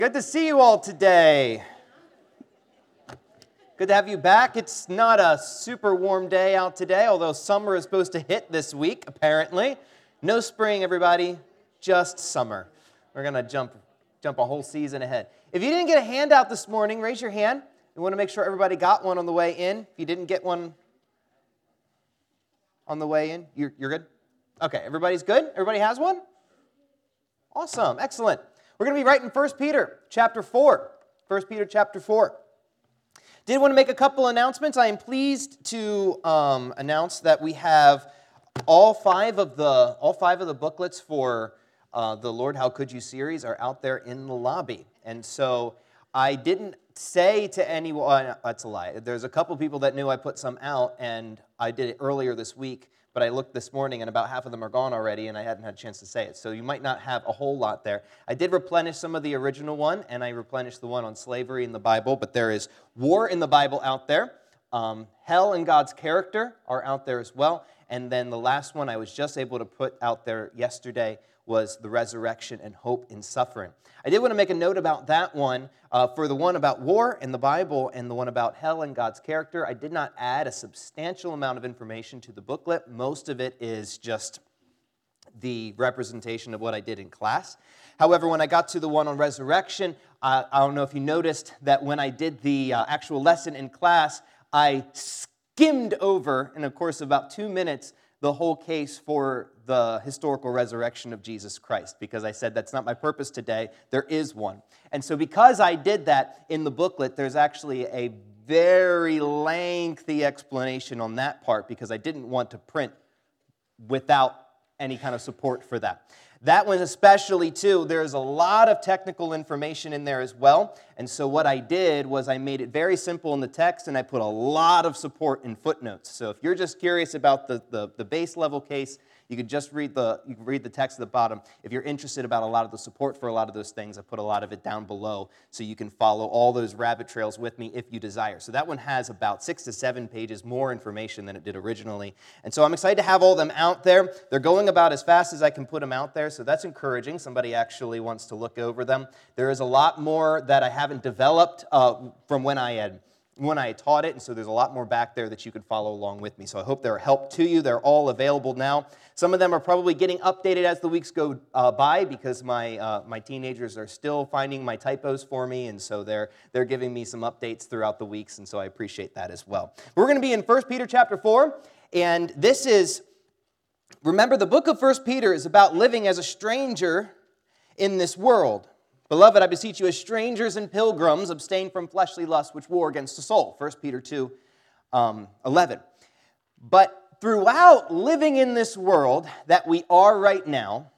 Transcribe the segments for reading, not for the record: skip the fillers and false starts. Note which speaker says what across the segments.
Speaker 1: Good to see you all today. Good to have you back. It's not a super warm day out today, although summer is supposed to hit this week, apparently. No spring, everybody, just summer. We're going to jump a whole season ahead. If you didn't get a handout this morning, raise your hand. We want to make sure everybody got one on the way in. If you didn't get one on the way in, you're good? Okay, everybody's good? Everybody has one? Awesome, excellent. We're going to be right in 1 Peter chapter 4. 1 Peter chapter 4. Did want to make a couple announcements. I am pleased to announce that we have all five of the booklets for the Lord, How Could You series are out there in the lobby. And so I didn't say to anyone, that's a lie. There's a couple people that knew I put some out, and I did it earlier this week. But I looked this morning, and about half of them are gone already, and I hadn't had a chance to say it. So you might not have a whole lot there. I did replenish some of the original one, and I replenished the one on slavery in the Bible. But there is War in the Bible out there. Hell and God's Character are out there as well. And then the last one I was just able to put out there yesterday was The Resurrection and Hope in Suffering. I did want to make a note about that one. For the one about war in the Bible and the one about hell and God's character, I did not add a substantial amount of information to the booklet. Most of it is just the representation of what I did in class. However, when I got to the one on resurrection, I don't know if you noticed that when I did the actual lesson in class, I skimmed over, in a course of about 2 minutes, the whole case for the historical resurrection of Jesus Christ, because I said that's not my purpose today. There is one. And so because I did that in the booklet, there's actually a very lengthy explanation on that part, because I didn't want to print without any kind of support for that. That one especially, too, there's a lot of technical information in there as well. And so what I did was I made it very simple in the text, and I put a lot of support in footnotes. So if you're just curious about the base level case, you could just read the text at the bottom. If you're interested about a lot of the support for a lot of those things, I put a lot of it down below so you can follow all those rabbit trails with me if you desire. So that one has about 6 to 7 pages more information than it did originally. And so I'm excited to have all of them out there. They're going about as fast as I can put them out there, so that's encouraging. Somebody actually wants to look over them. There is a lot more that I haven't developed from when I had taught it, and so there's a lot more back there that you can follow along with me. So I hope they're a help to you. They're all available now. Some of them are probably getting updated as the weeks go by, because my teenagers are still finding my typos for me, and so they're giving me some updates throughout the weeks, and so I appreciate that as well. We're going to be in 1 Peter chapter 4, and this is, remember, the book of 1 Peter is about living as a stranger in this world. Beloved, I beseech you, as strangers and pilgrims, abstain from fleshly lusts which war against the soul. 1 Peter 2, 11. But throughout living in this world that we are right now,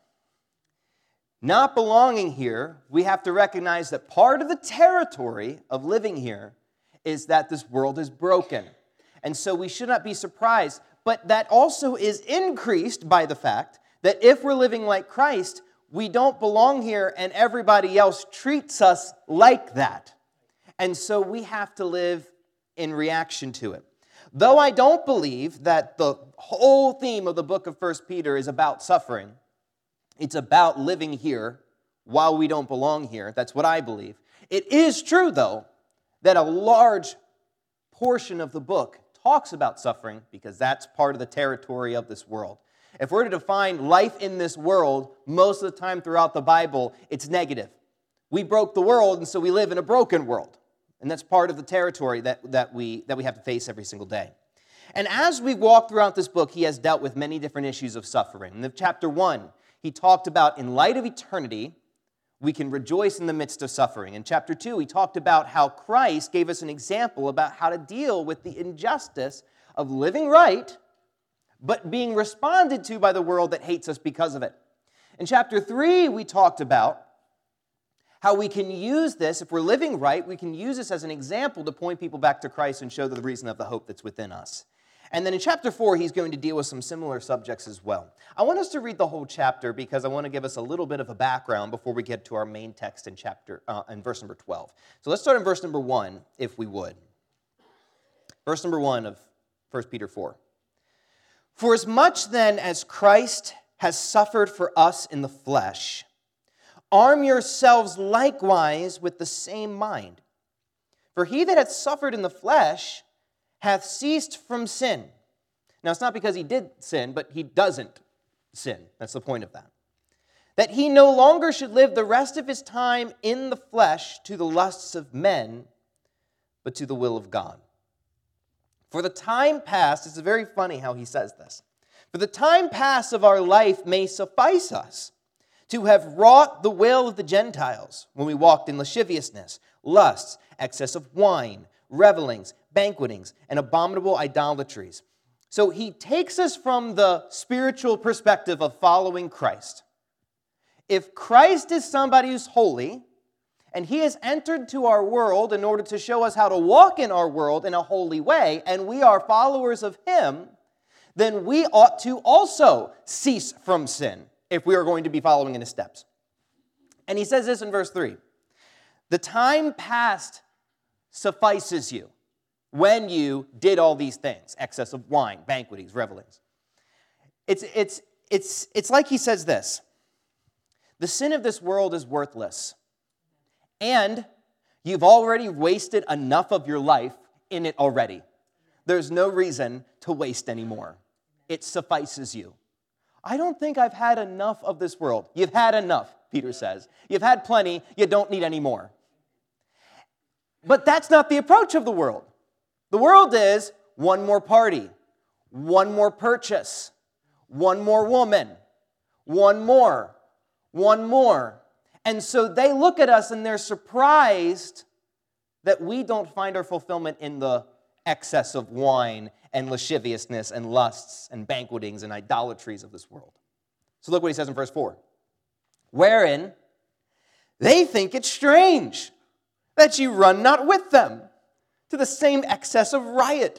Speaker 1: not belonging here, we have to recognize that part of the territory of living here is that this world is broken. And so we should not be surprised. But that also is increased by the fact that if we're living like Christ, we don't belong here, and everybody else treats us like that. And so we have to live in reaction to it. Though I don't believe that the whole theme of the book of 1 Peter is about suffering, it's about living here while we don't belong here. That's what I believe. It is true, though, that a large portion of the book talks about suffering, because that's part of the territory of this world. If we're to define life in this world, most of the time throughout the Bible, it's negative. We broke the world, and so we live in a broken world. And that's part of the territory that we have to face every single day. And as we walk throughout this book, he has dealt with many different issues of suffering. In chapter 1, he talked about, in light of eternity, we can rejoice in the midst of suffering. In chapter 2, he talked about how Christ gave us an example about how to deal with the injustice of living right, but being responded to by the world that hates us because of it. In chapter 3, we talked about how we can use this, if we're living right, we can use this as an example to point people back to Christ and show the reason of the hope that's within us. And then in chapter 4, he's going to deal with some similar subjects as well. I want us to read the whole chapter because I want to give us a little bit of a background before we get to our main text in verse number 12. So let's start in verse number 1, if we would. Verse number 1 of 1 Peter 4. For as much then as Christ has suffered for us in the flesh, arm yourselves likewise with the same mind. For he that hath suffered in the flesh hath ceased from sin. Now, it's not because he did sin, but he doesn't sin. That's the point of that. That he no longer should live the rest of his time in the flesh to the lusts of men, but to the will of God. For the time past, it's very funny how he says this. For the time past of our life may suffice us to have wrought the will of the Gentiles when we walked in lasciviousness, lusts, excess of wine, revelings, banquetings, and abominable idolatries. So he takes us from the spiritual perspective of following Christ. If Christ is somebody who's holy, and he has entered to our world in order to show us how to walk in our world in a holy way, and we are followers of him, then we ought to also cease from sin if we are going to be following in his steps. And he says this in verse 3. The time past suffices you when you did all these things, excess of wine, banquetings, revelings. It's like he says this. The sin of this world is worthless. And you've already wasted enough of your life in it already. There's no reason to waste anymore. It suffices you. I don't think I've had enough of this world. You've had enough, Peter says. You've had plenty. You don't need any more. But that's not the approach of the world. The world is one more party, one more purchase, one more woman, one more. And so they look at us and they're surprised that we don't find our fulfillment in the excess of wine and lasciviousness and lusts and banquetings and idolatries of this world. So look what he says in verse 4. Wherein they think it strange that you run not with them to the same excess of riot.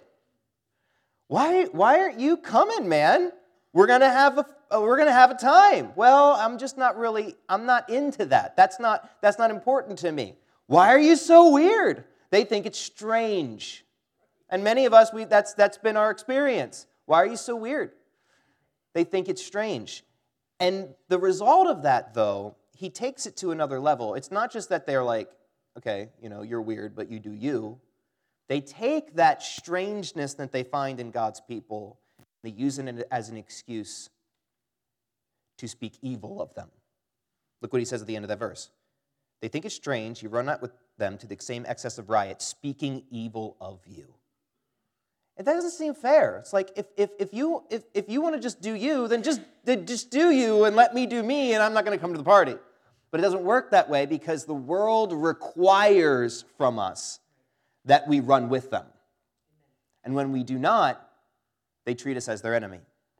Speaker 1: Why aren't you coming, man? We're gonna have a time. Well, I'm not into that. That's not important to me. Why are you so weird? They think it's strange. And many of us, that's been our experience. Why are you so weird? They think it's strange. And the result of that, though, he takes it to another level. It's not just that they're like, okay, you're weird, but you do you. They take that strangeness that they find in God's people, they use it as an excuse to speak evil of them. Look what he says at the end of that verse. They think it's strange, you run not with them to the same excess of riot, speaking evil of you. And that doesn't seem fair. It's like, if you want to just do you, then just do you and let me do me, and I'm not going to come to the party. But it doesn't work that way because the world requires from us that we run with them. And when we do not, they treat us as their enemy.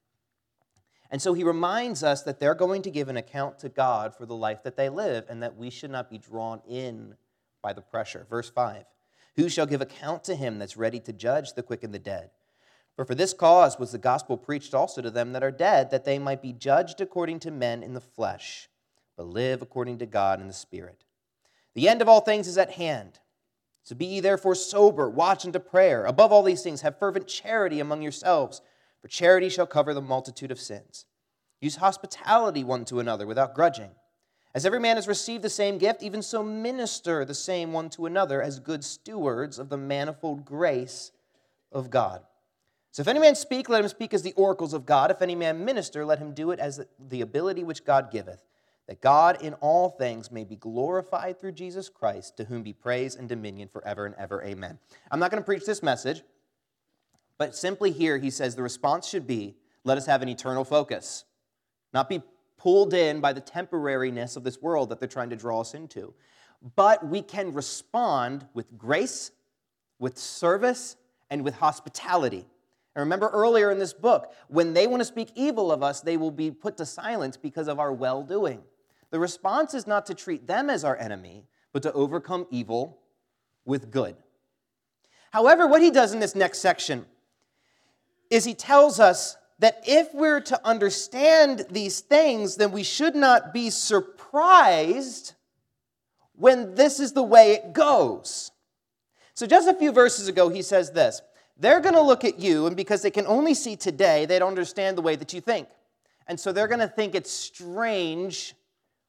Speaker 1: And so he reminds us that they're going to give an account to God for the life that they live and that we should not be drawn in by the pressure. Verse 5, who shall give account to him that's ready to judge the quick and the dead? For this cause was the gospel preached also to them that are dead, that they might be judged according to men in the flesh, but live according to God in the Spirit. The end of all things is at hand. So be ye therefore sober, watch unto prayer. Above all these things, have fervent charity among yourselves, for charity shall cover the multitude of sins. Use hospitality one to another without grudging. As every man has received the same gift, even so minister the same one to another as good stewards of the manifold grace of God. So if any man speak, let him speak as the oracles of God. If any man minister, let him do it as the ability which God giveth, that God in all things may be glorified through Jesus Christ, to whom be praise and dominion forever and ever. Amen. I'm not going to preach this message, but simply here he says the response should be, let us have an eternal focus, not be pulled in by the temporariness of this world that they're trying to draw us into. But we can respond with grace, with service, and with hospitality. And remember earlier in this book, when they want to speak evil of us, they will be put to silence because of our well-doing. The response is not to treat them as our enemy, but to overcome evil with good. However, what he does in this next section is he tells us that if we're to understand these things, then we should not be surprised when this is the way it goes. So just a few verses ago, he says this. They're going to look at you, and because they can only see today, they don't understand the way that you think. And so they're going to think it's strange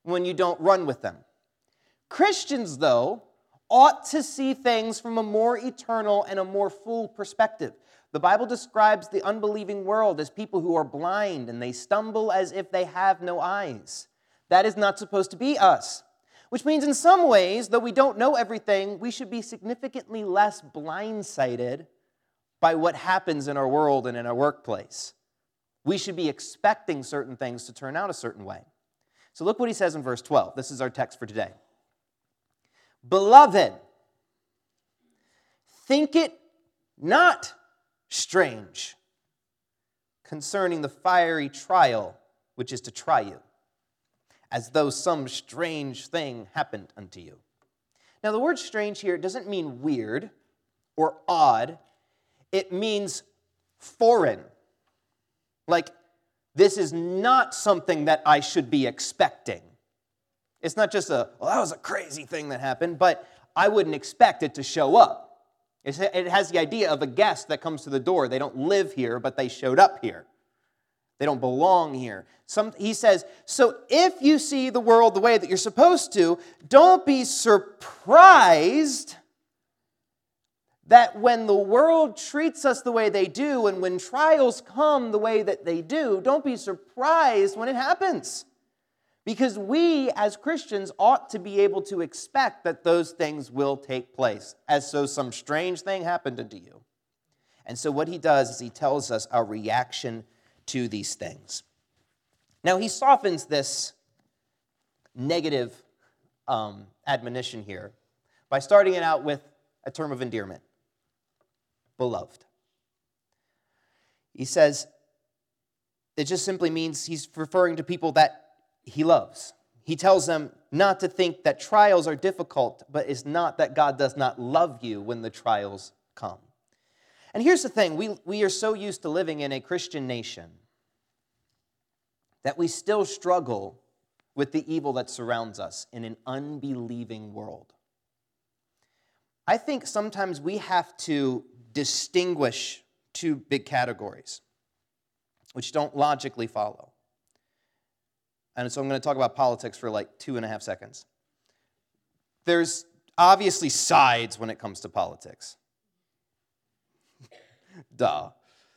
Speaker 1: when you don't run with them. Christians, though, ought to see things from a more eternal and a more full perspective. The Bible describes the unbelieving world as people who are blind and they stumble as if they have no eyes. That is not supposed to be us. Which means in some ways, though we don't know everything, we should be significantly less blindsided by what happens in our world and in our workplace. We should be expecting certain things to turn out a certain way. So look what he says in verse 12. This is our text for today. Beloved, think it not strange concerning the fiery trial which is to try you, as though some strange thing happened unto you. Now, the word strange here doesn't mean weird or odd. It means foreign. Like, this is not something that I should be expecting. It's not just that was a crazy thing that happened, but I wouldn't expect it to show up. It has the idea of a guest that comes to the door. They don't live here, but they showed up here. They don't belong here. He says, so if you see the world the way that you're supposed to, don't be surprised that when the world treats us the way they do and when trials come the way that they do, don't be surprised when it happens. Because we, as Christians, ought to be able to expect that those things will take place, as though some strange thing happened unto you. And so what he does is he tells us our reaction to these things. Now, he softens this negative admonition here by starting it out with a term of endearment, beloved. He says it just simply means he's referring to people that he loves. He tells them not to think that trials are difficult, but it's not that God does not love you when the trials come. And here's the thing, we are so used to living in a Christian nation that we still struggle with the evil that surrounds us in an unbelieving world. I think sometimes we have to distinguish two big categories, which don't logically follow. And so I'm going to talk about politics for like 2.5 seconds. There's obviously sides when it comes to politics. Duh.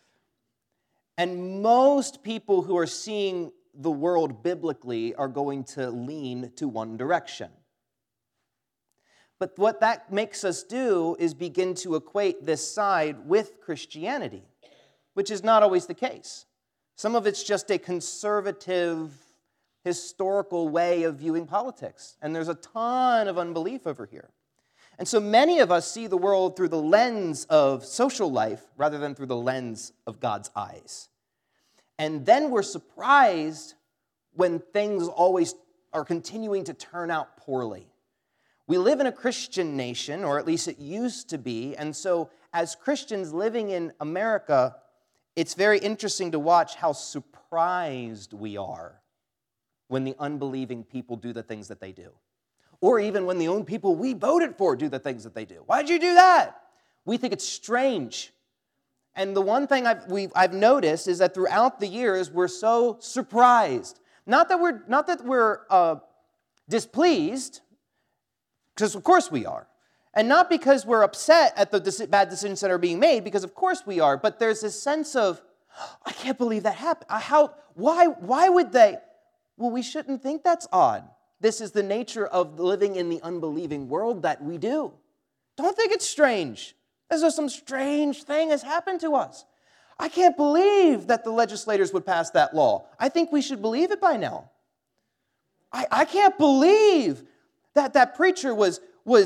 Speaker 1: And most people who are seeing the world biblically are going to lean to one direction. But what that makes us do is begin to equate this side with Christianity, which is not always the case. Some of it's just a conservative, historical way of viewing politics. And there's a ton of unbelief over here. And so many of us see the world through the lens of social life rather than through the lens of God's eyes. And then we're surprised when things always are continuing to turn out poorly. We live in a Christian nation, or at least it used to be, and so as Christians living in America, it's very interesting to watch how surprised we are when the unbelieving people do the things that they do. Or even when the own people we voted for do the things that they do. Why'd you do that? We think it's strange. And the one thing I've noticed is that throughout the years, we're so surprised. Not that we're displeased, because of course we are. And not because we're upset at the bad decisions that are being made, because of course we are. But there's this sense of, I can't believe that happened. Why would they? Well, we shouldn't think that's odd. This is the nature of living in the unbelieving world that we do. Don't think it's strange. As though some strange thing has happened to us. I can't believe that the legislators would pass that law. I think we should believe it by now. I can't believe that that preacher was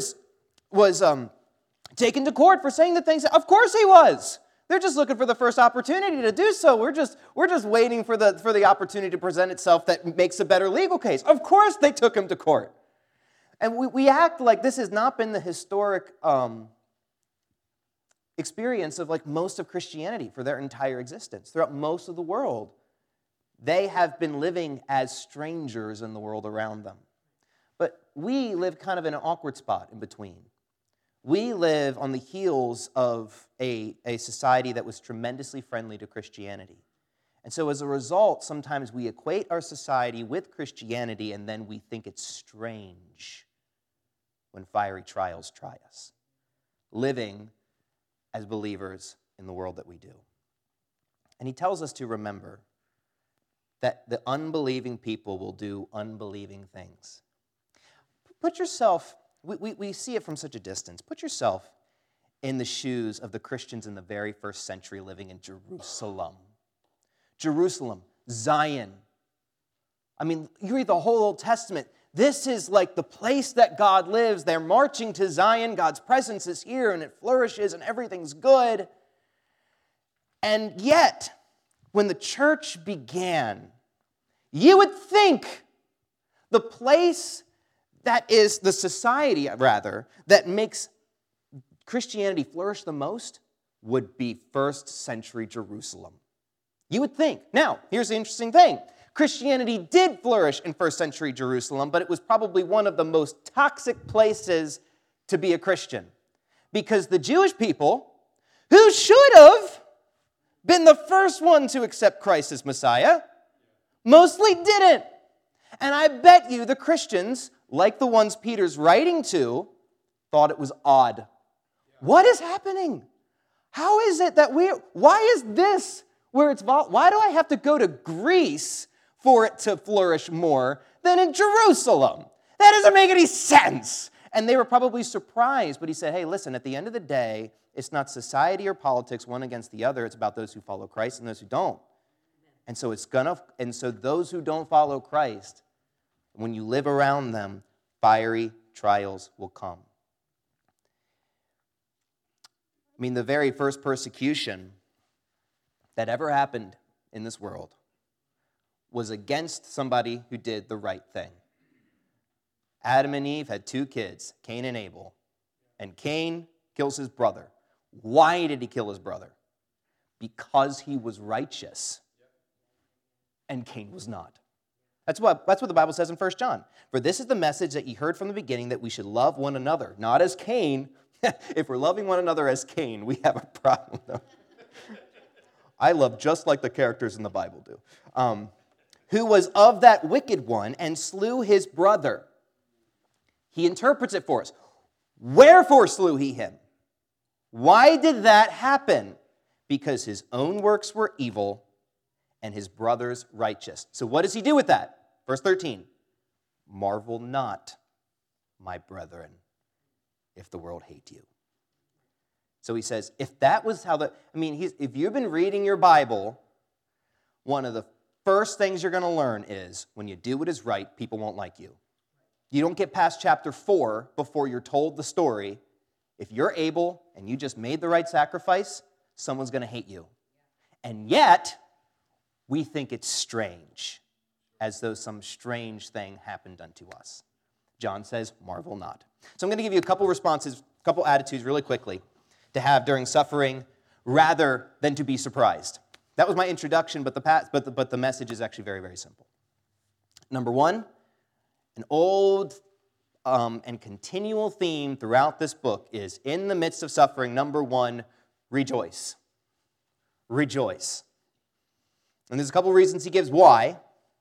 Speaker 1: taken to court for saying the things. Of course he was. They're just looking for the first opportunity to do so. We're just waiting for the opportunity to present itself that makes a better legal case. Of course they took him to court. And we act like this has not been the historic experience of like most of Christianity for their entire existence. Throughout most of the world, they have been living as strangers in the world around them. But we live kind of in an awkward spot in between. We live on the heels of a society that was tremendously friendly to Christianity. And so as a result, sometimes we equate our society with Christianity, and then we think it's strange when fiery trials try us, living as believers in the world that we do. And he tells us to remember that the unbelieving people will do unbelieving things. Put yourself, we see it from such a distance, put yourself in the shoes of the Christians in the very first century living in Jerusalem. Jerusalem, Zion. I mean, you read the whole Old Testament. This is like the place that God lives. They're marching to Zion. God's presence is here, and it flourishes, and everything's good. And yet, when the church began, you would think the place that is the society, rather, that makes Christianity flourish the most would be first century Jerusalem. You would think. Now, here's the interesting thing. Christianity did flourish in first century Jerusalem, but it was probably one of the most toxic places to be a Christian. Because the Jewish people, who should have been the first one to accept Christ as Messiah, mostly didn't. And I bet you the Christians, like the ones Peter's writing to, thought it was odd. What is happening? How is it that why is this where it's, why do I have to go to Greece for it to flourish more than in Jerusalem? That doesn't make any sense. And they were probably surprised, but he said, hey, listen, at the end of the day, it's not society or politics one against the other. It's about those who follow Christ and those who don't. And so those who don't follow Christ, when you live around them, fiery trials will come. I mean, the very first persecution that ever happened in this world was against somebody who did the right thing. Adam and Eve had 2 kids, Cain and Abel, and Cain kills his brother. Why did he kill his brother? Because he was righteous, and Cain was not. That's what the Bible says in 1 John. For this is the message that you heard from the beginning, that we should love one another, not as Cain. If we're loving one another as Cain, we have a problem, though. I love just like the characters in the Bible do. Who was of that wicked one and slew his brother. He interprets it for us. Wherefore slew he him? Why did that happen? Because his own works were evil and his brother's righteous. So what does he do with that? Verse 13. Marvel not, my brethren, if the world hate you. So he says, if that was how if you've been reading your Bible, one of the first things you're going to learn is when you do what is right, people won't like you. You don't get past chapter 4 before you're told the story. If you're able and you just made the right sacrifice, someone's going to hate you. And yet, we think it's strange, as though some strange thing happened unto us. John says, marvel not. So I'm going to give you a couple responses, a couple attitudes really quickly to have during suffering rather than to be surprised. That was my introduction, but the message is actually very, very simple. Number 1, an old and continual theme throughout this book is, in the midst of suffering, number 1, rejoice. Rejoice. And there's a couple reasons he gives why,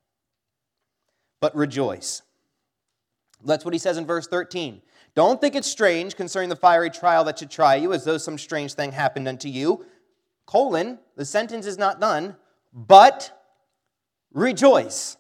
Speaker 1: but rejoice. That's what he says in verse 13. Don't think it's strange concerning the fiery trial that should try you, as though some strange thing happened unto you. The sentence is not done, but rejoice.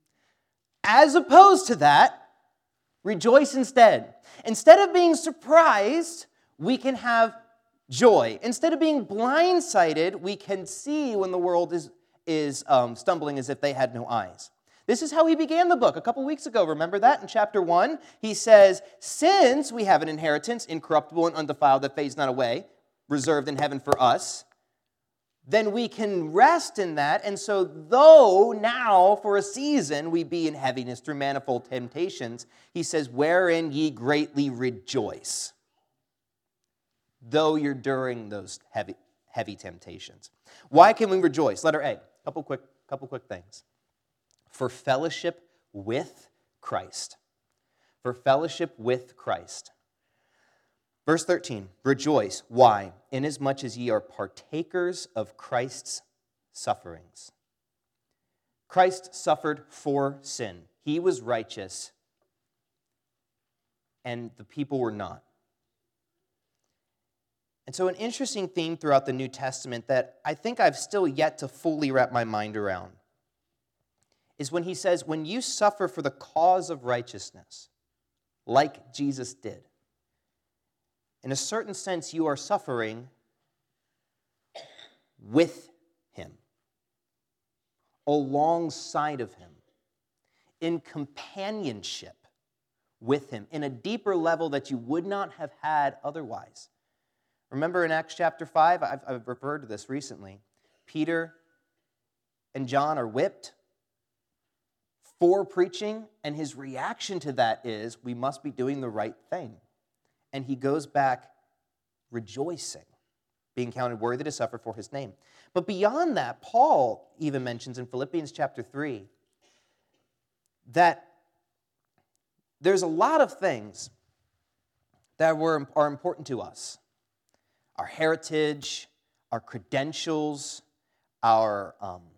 Speaker 1: As opposed to that, rejoice instead. Instead of being surprised, we can have joy. Instead of being blindsided, we can see when the world is stumbling as if they had no eyes. This is how he began the book a couple weeks ago. Remember that? In chapter 1, he says, since we have an inheritance, incorruptible and undefiled, that fades not away, reserved in heaven for us, then we can rest in that. And so though now for a season we be in heaviness through manifold temptations, he says, wherein ye greatly rejoice, though you're during those heavy temptations. Why can we rejoice? Letter A, couple quick things. For fellowship with Christ. For fellowship with Christ. Verse 13, rejoice. Why? Inasmuch as ye are partakers of Christ's sufferings. Christ suffered for sin. He was righteous, and the people were not. And so an interesting theme throughout the New Testament that I think I've still yet to fully wrap my mind around is when he says, when you suffer for the cause of righteousness, like Jesus did, in a certain sense, you are suffering with him, alongside of him, in companionship with him, in a deeper level that you would not have had otherwise. Remember in Acts chapter 5, I've referred to this recently, Peter and John are whipped for preaching, and his reaction to that is, we must be doing the right thing. And he goes back rejoicing, being counted worthy to suffer for his name. But beyond that, Paul even mentions in Philippians chapter 3 that there's a lot of things that are important to us. Our heritage, our credentials, our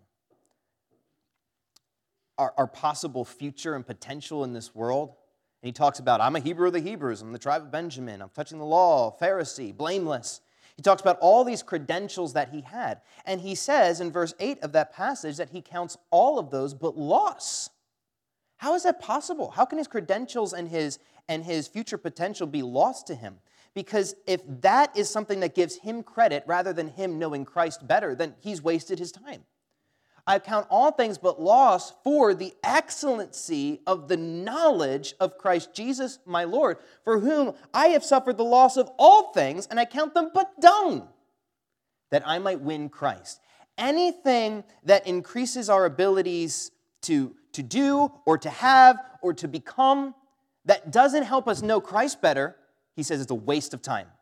Speaker 1: possible future and potential in this world. And he talks about, I'm a Hebrew of the Hebrews, I'm the tribe of Benjamin, I'm touching the law, Pharisee, blameless. He talks about all these credentials that he had. And he says in verse 8 of that passage that he counts all of those but loss. How is that possible? How can his credentials and his future potential be lost to him? Because if that is something that gives him credit rather than him knowing Christ better, then he's wasted his time. I count all things but loss for the excellency of the knowledge of Christ Jesus my Lord, for whom I have suffered the loss of all things, and I count them but dung, that I might win Christ. Anything that increases our abilities to do or to have or to become that doesn't help us know Christ better, he says it's a waste of time.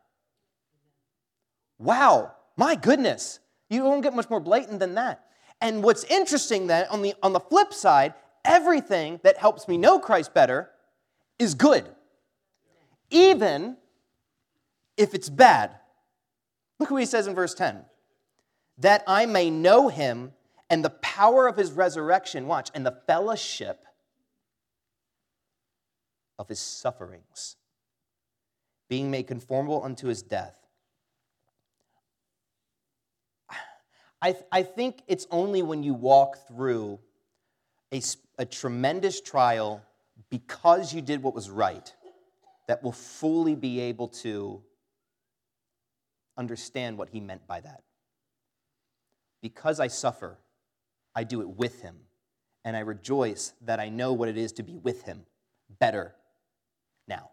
Speaker 1: Wow, my goodness. You won't get much more blatant than that. And what's interesting then, on the flip side, everything that helps me know Christ better is good, even if it's bad. Look what he says in verse 10. That I may know him and the power of his resurrection, watch, and the fellowship of his sufferings, being made conformable unto his death. I think it's only when you walk through a tremendous trial because you did what was right that we'll fully be able to understand what he meant by that. Because I suffer, I do it with him, and I rejoice that I know what it is to be with him better now.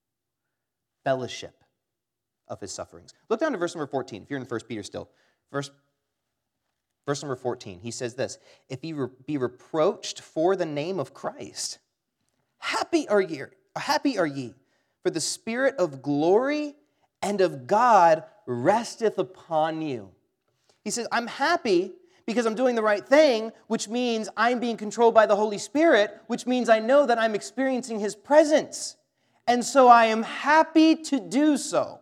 Speaker 1: Fellowship of his sufferings. Look down to verse number 14, if you're in 1 Peter still. Verse number 14, he says this, if you be reproached for the name of Christ, happy are ye, for the Spirit of glory and of God resteth upon you. He says, I'm happy because I'm doing the right thing, which means I'm being controlled by the Holy Spirit, which means I know that I'm experiencing his presence. And so I am happy to do so.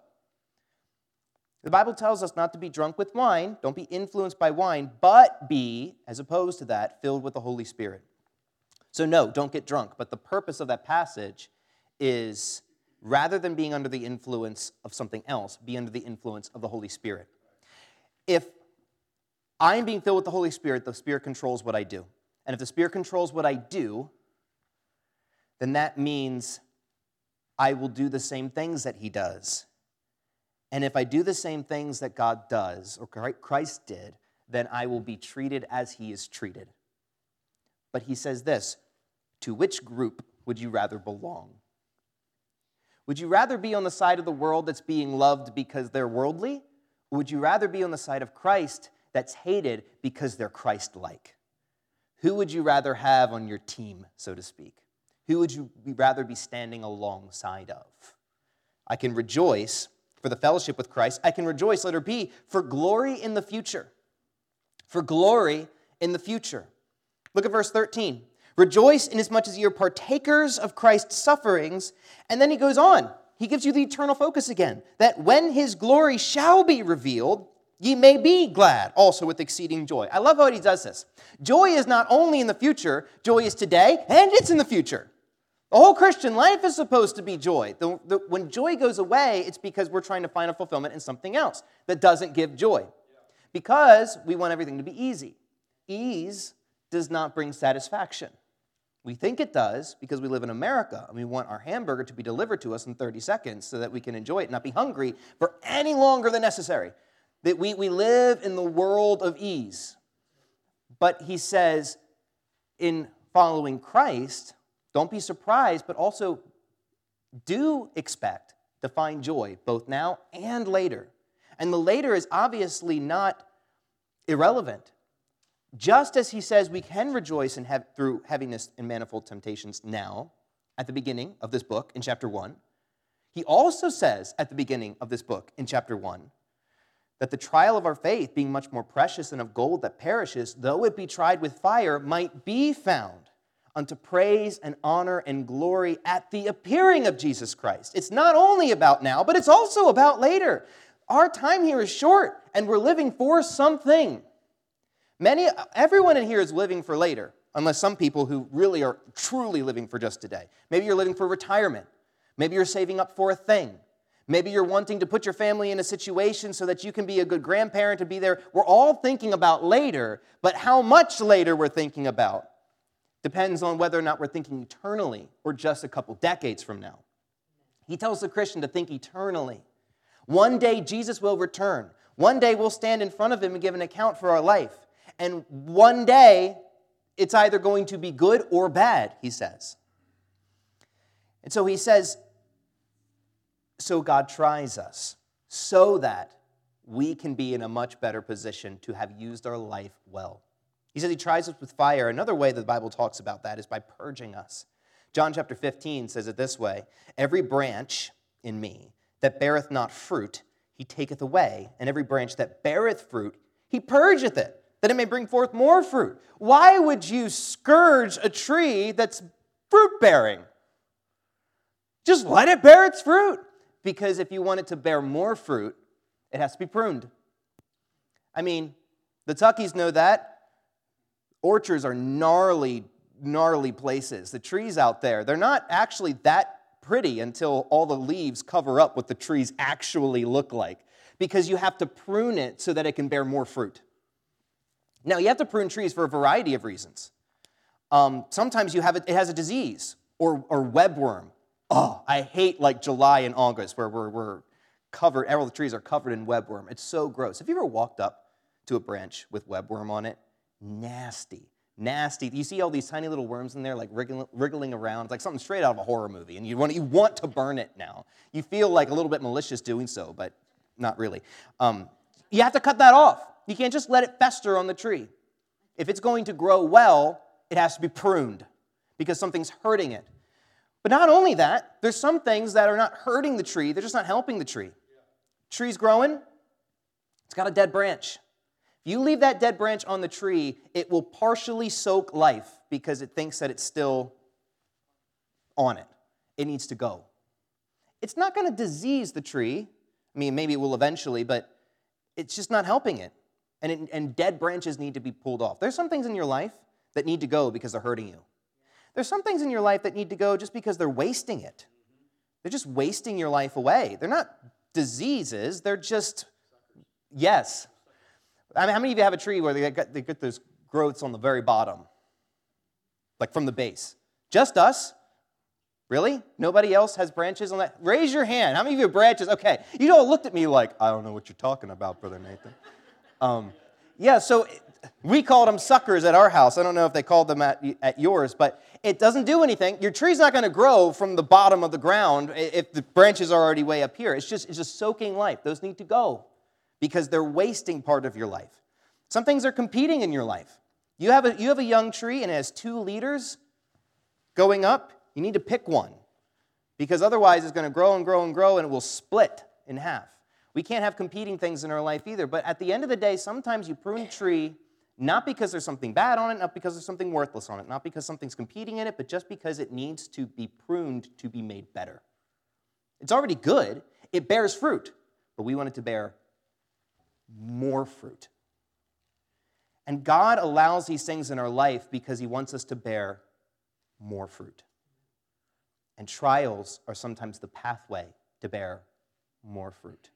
Speaker 1: The Bible tells us not to be drunk with wine, don't be influenced by wine, but be, as opposed to that, filled with the Holy Spirit. So no, don't get drunk. But the purpose of that passage is, rather than being under the influence of something else, be under the influence of the Holy Spirit. If I'm being filled with the Holy Spirit controls what I do. And if the Spirit controls what I do, then that means I will do the same things that he does. And if I do the same things that God does, or Christ did, then I will be treated as he is treated. But he says this, to which group would you rather belong? Would you rather be on the side of the world that's being loved because they're worldly? Or would you rather be on the side of Christ that's hated because they're Christ-like? Who would you rather have on your team, so to speak? Who would you rather be standing alongside of? I can rejoice for the fellowship with Christ. I can rejoice, letter B, for glory in the future. For glory in the future. Look at verse 13. Rejoice inasmuch as ye are partakers of Christ's sufferings. And then he goes on. He gives you the eternal focus again. That when his glory shall be revealed, Ye may be glad also with exceeding joy. I love how he does this. Joy is not only in the future, joy is today, and it's in the future. The whole Christian life is supposed to be joy. When joy goes away, it's because we're trying to find a fulfillment in something else that doesn't give joy. Because we want everything to be easy. Ease does not bring satisfaction. We think it does because we live in America and we want our hamburger to be delivered to us in 30 seconds so that we can enjoy it and not be hungry for any longer than necessary. That we live in the world of ease. But he says, in following Christ, don't be surprised, but also do expect to find joy both now and later. And the later is obviously not irrelevant. Just as he says we can rejoice through heaviness and manifold temptations now, at the beginning of this book in chapter 1, he also says at the beginning of this book in chapter 1 that the trial of our faith, being much more precious than of gold that perishes, though it be tried with fire, might be found unto praise and honor and glory at the appearing of Jesus Christ. It's not only about now, but it's also about later. Our time here is short, and we're living for something. Everyone in here is living for later, unless some people who really are truly living for just today. Maybe you're living for retirement. Maybe you're saving up for a thing. Maybe you're wanting to put your family in a situation so that you can be a good grandparent and be there. We're all thinking about later, but how much later we're thinking about depends on whether or not we're thinking eternally or just a couple decades from now. He tells the Christian to think eternally. One day Jesus will return. One day we'll stand in front of him and give an account for our life. And one day, it's either going to be good or bad, he says. And so he says, so God tries us so that we can be in a much better position to have used our life well. He says he tries us with fire. Another way that the Bible talks about that is by purging us. John chapter 15 says it this way, every branch in me that beareth not fruit, he taketh away, and every branch that beareth fruit, he purgeth it, that it may bring forth more fruit. Why would you scourge a tree that's fruit-bearing? Just let it bear its fruit. Because if you want it to bear more fruit, it has to be pruned. I mean, the Tuckies know that. Orchards are gnarly places. The trees out there, they're not actually that pretty until all the leaves cover up what the trees actually look like. Because you have to prune it so that it can bear more fruit. Now, you have to prune trees for a variety of reasons. Sometimes it has a disease or webworm. Oh, I hate like July and August where we're covered, all the trees are covered in webworm. It's so gross. Have you ever walked up to a branch with webworm on it? Nasty. You see all these tiny little worms in there like wriggling around. It's like something straight out of a horror movie, and you want to burn it now. You feel like a little bit malicious doing so, but not really. You have to cut that off. You can't just let it fester on the tree. If it's going to grow well, it has to be pruned because something's hurting it. But not only that, there's some things that are not hurting the tree, they're just not helping the tree. Tree's growing, it's got a dead branch. If you leave that dead branch on the tree, it will partially soak life because it thinks that it's still on it. It needs to go. It's not going to disease the tree. I mean, maybe it will eventually, but it's just not helping it. And dead branches need to be pulled off. There's some things in your life that need to go because they're hurting you. There's some things in your life that need to go just because they're wasting it. They're just wasting your life away. They're not diseases. They're just, yes. I mean, how many of you have a tree where they get those growths on the very bottom? Like from the base. Just us? Really? Nobody else has branches on that? Raise your hand. How many of you have branches? Okay. You all looked at me like, I don't know what you're talking about, Brother Nathan. So we called them suckers at our house. I don't know if they called them at yours, but it doesn't do anything. Your tree's not going to grow from the bottom of the ground if the branches are already way up here. It's just soaking life. Those need to go because they're wasting part of your life. Some things are competing in your life. You have a young tree and it has 2 leaders going up. You need to pick one because otherwise it's going to grow and grow and grow and it will split in half. We can't have competing things in our life either, but at the end of the day, sometimes you prune a tree not because there's something bad on it, not because there's something worthless on it, not because something's competing in it, but just because it needs to be pruned to be made better. It's already good. It bears fruit, but we want it to bear more fruit. And God allows these things in our life because he wants us to bear more fruit. And trials are sometimes the pathway to bear more fruit.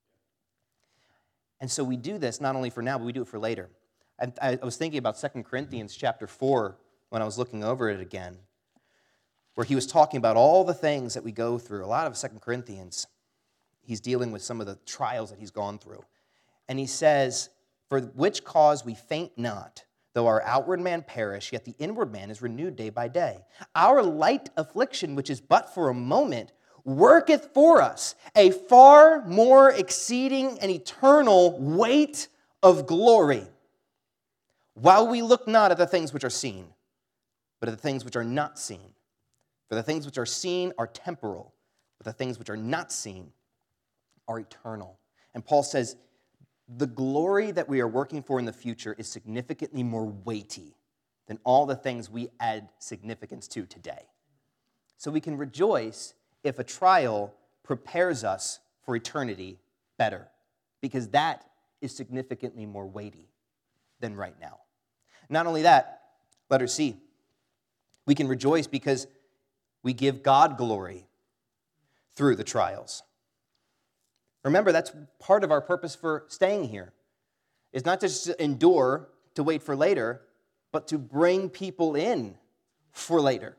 Speaker 1: And so we do this not only for now, but we do it for later. I was thinking about 2 Corinthians chapter 4 when I was looking over it again, where he was talking about all the things that we go through. A lot of 2 Corinthians, he's dealing with some of the trials that he's gone through. And he says, "For which cause we faint not, though our outward man perish, yet the inward man is renewed day by day. Our light affliction, which is but for a moment, worketh for us a far more exceeding and eternal weight of glory, while we look not at the things which are seen, but at the things which are not seen. For the things which are seen are temporal, but the things which are not seen are eternal." And Paul says, the glory that we are working for in the future is significantly more weighty than all the things we add significance to today. So we can rejoice if a trial prepares us for eternity better, because that is significantly more weighty than right now. Not only that, letter C, we can rejoice because we give God glory through the trials. Remember, that's part of our purpose for staying here. It's not just to endure, to wait for later, but to bring people in for later.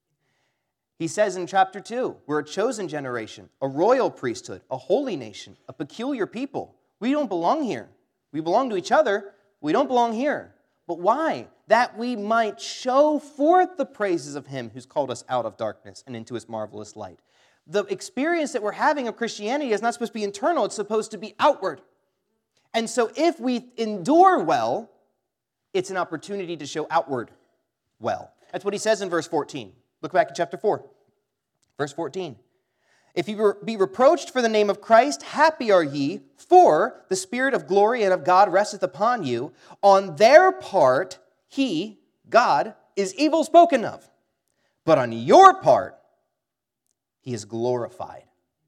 Speaker 1: He says in chapter 2, we're a chosen generation, a royal priesthood, a holy nation, a peculiar people. We don't belong here. We belong to each other. We don't belong here. But why? That we might show forth the praises of him who's called us out of darkness and into his marvelous light. The experience that we're having of Christianity is not supposed to be internal, it's supposed to be outward. And so if we endure well, it's an opportunity to show outward well. That's what he says in verse 14. Look back at chapter 4, verse 14. "If you be reproached for the name of Christ, happy are ye, for the Spirit of glory and of God resteth upon you. On their part, he, God, is evil spoken of, but on your part, he is glorified."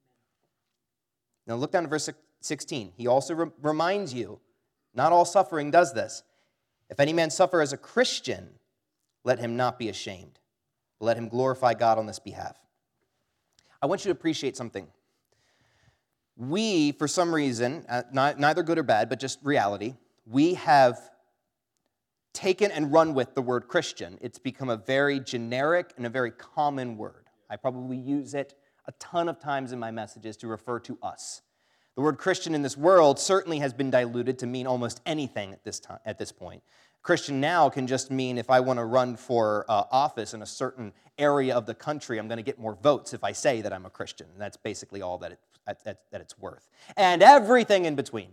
Speaker 1: Now look down to verse 16. He also reminds you, not all suffering does this. "If any man suffer as a Christian, let him not be ashamed, but let him glorify God on this behalf." I want you to appreciate something. We, for some reason, neither good or bad, but just reality, we have taken and run with the word Christian. It's become a very generic and a very common word. I probably use it a ton of times in my messages to refer to us. The word Christian in this world certainly has been diluted to mean almost anything at this point. Christian now can just mean if I want to run for office in a certain area of the country, I'm going to get more votes if I say that I'm a Christian. And that's basically all that it's worth. And everything in between.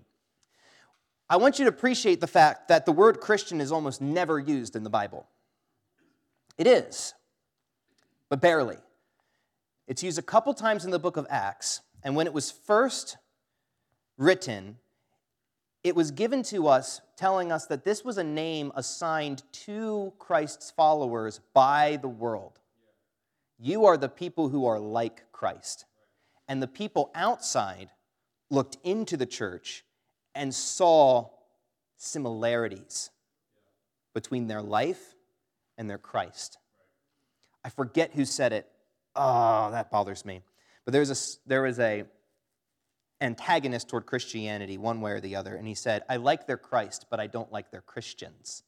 Speaker 1: I want you to appreciate the fact that the word Christian is almost never used in the Bible. It is, but barely. It's used a couple times in the book of Acts, and when it was first written, it was given to us telling us that this was a name assigned to Christ's followers by the world. You are the people who are like Christ. And the people outside looked into the church and saw similarities between their life and their Christ. I forget who said it. Oh, that bothers me. But there was a antagonist toward Christianity, one way or the other, and he said, "I like their Christ, but I don't like their Christians,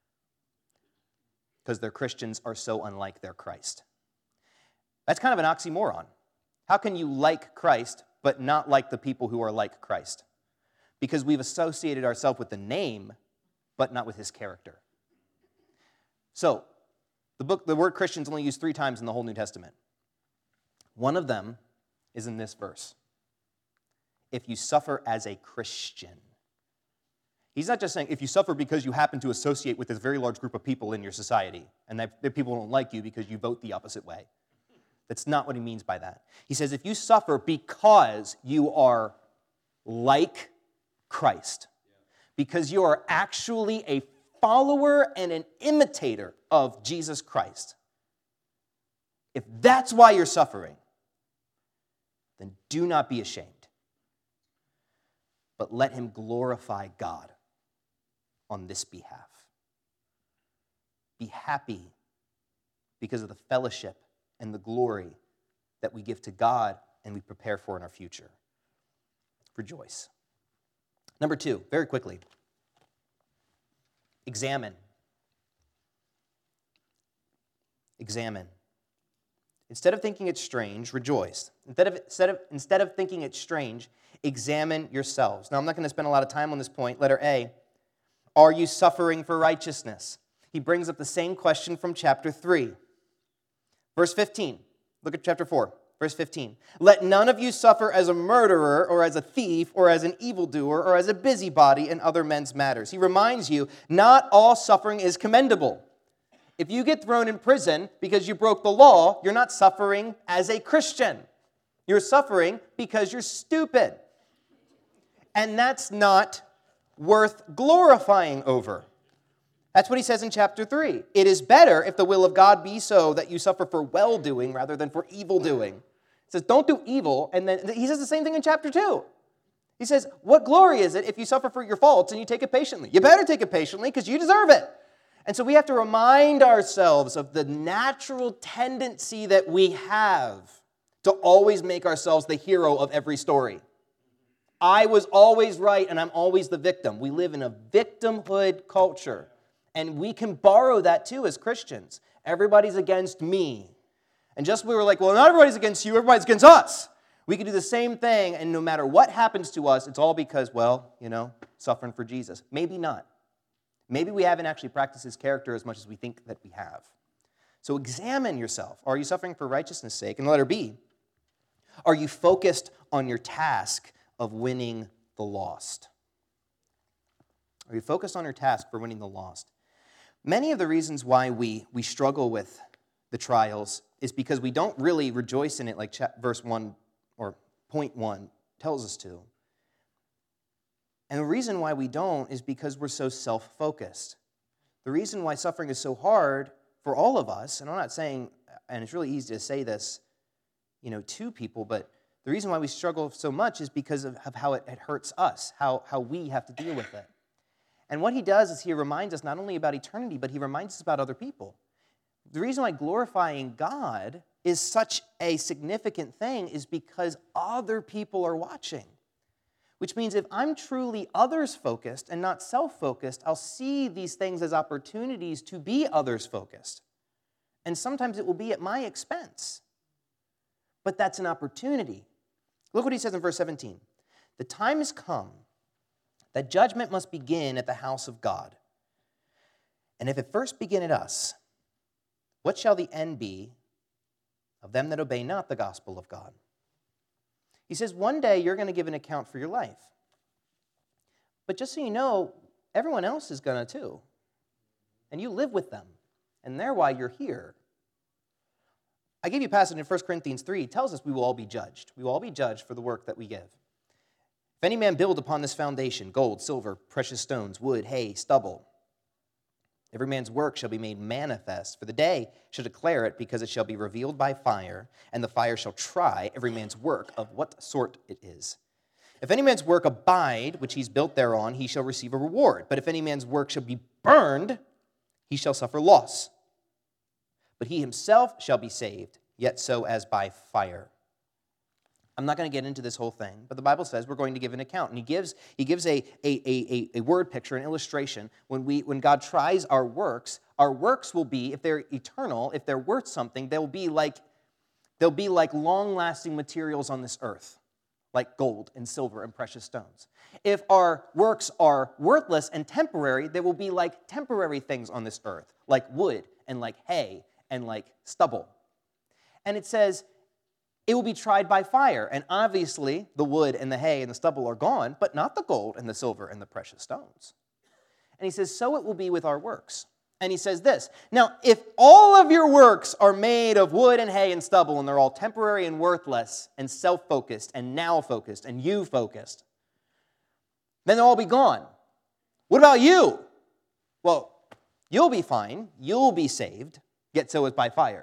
Speaker 1: because their Christians are so unlike their Christ." That's kind of an oxymoron. How can you like Christ, but not like the people who are like Christ? Because we've associated ourselves with the name, but not with his character. So, the word Christian is only used 3 times in the whole New Testament. One of them is in this verse. If you suffer as a Christian. He's not just saying if you suffer because you happen to associate with this very large group of people in your society, and that people don't like you because you vote the opposite way. That's not what he means by that. He says if you suffer because you are like Christ, because you are actually a follower and an imitator of Jesus Christ, if that's why you're suffering, then do not be ashamed, but let him glorify God on this behalf. Be happy because of the fellowship and the glory that we give to God and we prepare for in our future. Rejoice. Number 2, very quickly, examine. Examine. Instead of thinking it's strange, rejoice. Instead of thinking it's strange, examine yourselves. Now, I'm not going to spend a lot of time on this point. Letter A, are you suffering for righteousness? He brings up the same question from chapter 3. Verse 15. Look at chapter 4, verse 15. Let none of you suffer as a murderer or as a thief or as an evildoer or as a busybody in other men's matters. He reminds you, not all suffering is commendable. If you get thrown in prison because you broke the law, you're not suffering as a Christian. You're suffering because you're stupid. And that's not worth glorifying over. That's what he says in chapter 3. It is better, if the will of God be so, that you suffer for well-doing rather than for evil-doing. He says, don't do evil. And then he says the same thing in chapter 2. He says, what glory is it if you suffer for your faults and you take it patiently? You better take it patiently because you deserve it. And so we have to remind ourselves of the natural tendency that we have to always make ourselves the hero of every story. I was always right and I'm always the victim. We live in a victimhood culture. And we can borrow that too as Christians. Everybody's against me. And just we were like, well, not everybody's against you, everybody's against us. We can do the same thing, and no matter what happens to us, it's all because, well, suffering for Jesus. Maybe not. Maybe we haven't actually practiced his character as much as we think that we have. So examine yourself. Are you suffering for righteousness' sake? And letter B, are you focused on your task of winning the lost? Are you focused on your task for winning the lost? Many of the reasons why we struggle with the trials is because we don't really rejoice in it like verse 1 or point 1 tells us to. And the reason why we don't is because we're so self-focused. The reason why suffering is so hard for all of us, and I'm not saying, and it's really easy to say this, to people, but the reason why we struggle so much is because of how it hurts us, how we have to deal with it. And what he does is he reminds us not only about eternity, but he reminds us about other people. The reason why glorifying God is such a significant thing is because other people are watching. Which means if I'm truly others-focused and not self-focused, I'll see these things as opportunities to be others-focused. And sometimes it will be at my expense. But that's an opportunity. Look what he says in verse 17. The time has come that judgment must begin at the house of God. And if it first begin at us, what shall the end be of them that obey not the gospel of God? He says, one day you're going to give an account for your life. But just so you know, everyone else is going to too. And you live with them. And they're why you're here. I gave you a passage in 1 Corinthians 3. It tells us we will all be judged. We will all be judged for the work that we give. If any man build upon this foundation, gold, silver, precious stones, wood, hay, stubble, every man's work shall be made manifest, for the day shall declare it, because it shall be revealed by fire, and the fire shall try every man's work of what sort it is. If any man's work abide, which he's built thereon, he shall receive a reward. But if any man's work shall be burned, he shall suffer loss. But he himself shall be saved, yet so as by fire. I'm not going to get into this whole thing, but the Bible says we're going to give an account. And he gives a word picture, an illustration. When God tries our works will be, if they're eternal, if they're worth something, they'll be like long-lasting materials on this earth, like gold and silver and precious stones. If our works are worthless and temporary, they will be like temporary things on this earth, like wood and like hay and like stubble. And it says, it will be tried by fire. And obviously, the wood and the hay and the stubble are gone, but not the gold and the silver and the precious stones. And he says, so it will be with our works. And he says this, now, if all of your works are made of wood and hay and stubble, and they're all temporary and worthless and self-focused and now-focused and you-focused, then they'll all be gone. What about you? Well, you'll be fine. You'll be saved, yet so is by fire.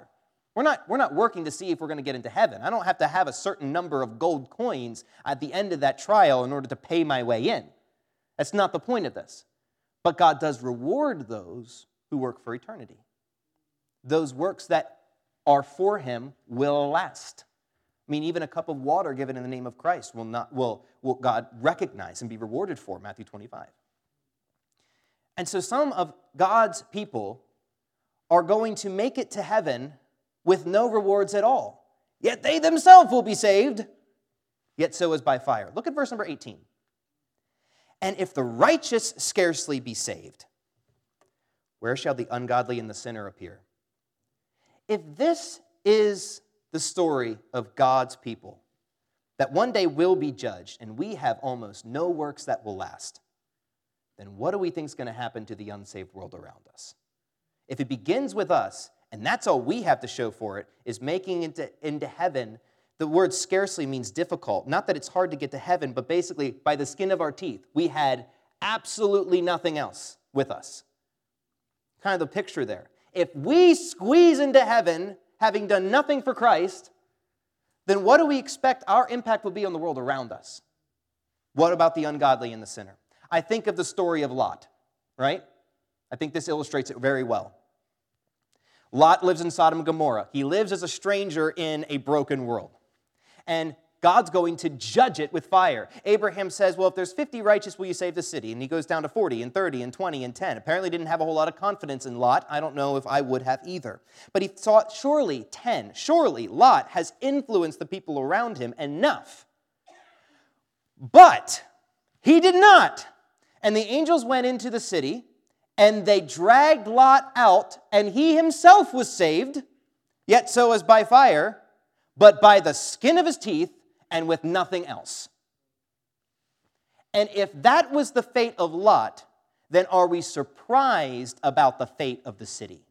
Speaker 1: We're not working to see if we're going to get into heaven. I don't have to have a certain number of gold coins at the end of that trial in order to pay my way in. That's not the point of this. But God does reward those who work for eternity. Those works that are for him will last. I mean, even a cup of water given in the name of Christ will God recognize and be rewarded for, Matthew 25. And so some of God's people are going to make it to heaven with no rewards at all. Yet they themselves will be saved, yet so is by fire. Look at verse number 18. And if the righteous scarcely be saved, where shall the ungodly and the sinner appear? If this is the story of God's people, that one day will be judged, and we have almost no works that will last, then what do we think is going to happen to the unsaved world around us? If it begins with us, and that's all we have to show for it, is making it into heaven, the word scarcely means difficult. Not that it's hard to get to heaven, but basically by the skin of our teeth. We had absolutely nothing else with us. Kind of the picture there. If we squeeze into heaven, having done nothing for Christ, then what do we expect our impact will be on the world around us? What about the ungodly and the sinner? I think of the story of Lot, right? I think this illustrates it very well. Lot lives in Sodom and Gomorrah. He lives as a stranger in a broken world. And God's going to judge it with fire. Abraham says, well, if there's 50 righteous, will you save the city? And he goes down to 40 and 30 and 20 and 10. Apparently didn't have a whole lot of confidence in Lot. I don't know if I would have either. But he thought, surely Lot has influenced the people around him enough. But he did not. And the angels went into the city, and they dragged Lot out, and he himself was saved, yet so as by fire, but by the skin of his teeth, and with nothing else. And if that was the fate of Lot, then are we surprised about the fate of the city?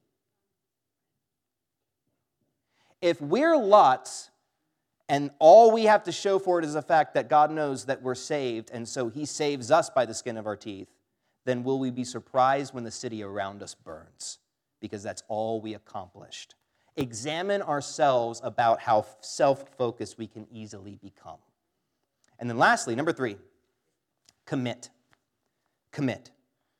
Speaker 1: If we're Lot's, and all we have to show for it is the fact that God knows that we're saved, and so he saves us by the skin of our teeth, then will we be surprised when the city around us burns? Because that's all we accomplished. Examine ourselves about how self-focused we can easily become. And then lastly, number 3, commit. Commit.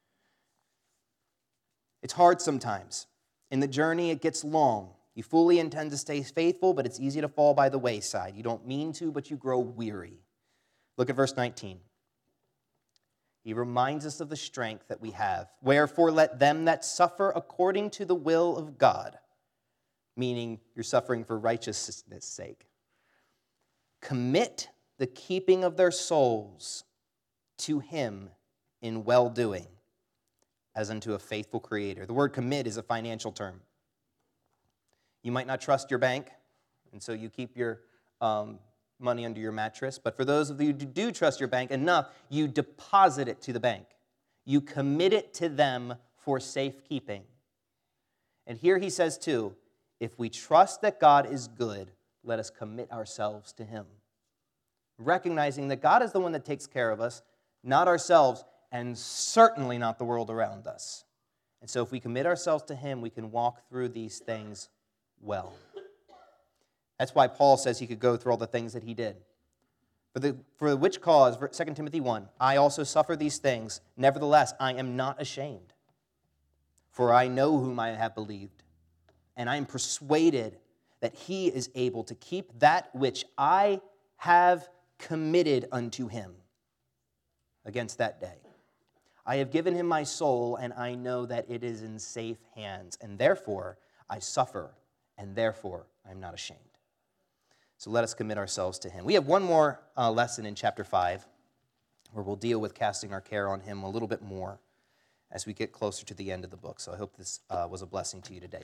Speaker 1: It's hard sometimes. In the journey, it gets long. You fully intend to stay faithful, but it's easy to fall by the wayside. You don't mean to, but you grow weary. Look at verse 19. He reminds us of the strength that we have. Wherefore, let them that suffer according to the will of God, meaning you're suffering for righteousness' sake, commit the keeping of their souls to him in well-doing, as unto a faithful creator. The word commit is a financial term. You might not trust your bank, and so you keep your money under your mattress. But for those of you who do trust your bank enough, you deposit it to the bank. You commit it to them for safekeeping. And here he says too, if we trust that God is good, let us commit ourselves to him. Recognizing that God is the one that takes care of us, not ourselves, and certainly not the world around us. And so if we commit ourselves to him, we can walk through these things well. That's why Paul says he could go through all the things that he did. For which cause, 2 Timothy 1, I also suffer these things, nevertheless I am not ashamed. For I know whom I have believed, and I am persuaded that he is able to keep that which I have committed unto him against that day. I have given him my soul, and I know that it is in safe hands, and therefore I suffer, and therefore I am not ashamed. So let us commit ourselves to him. We have one more lesson in chapter 5, where we'll deal with casting our care on him a little bit more as we get closer to the end of the book. So I hope this was a blessing to you today.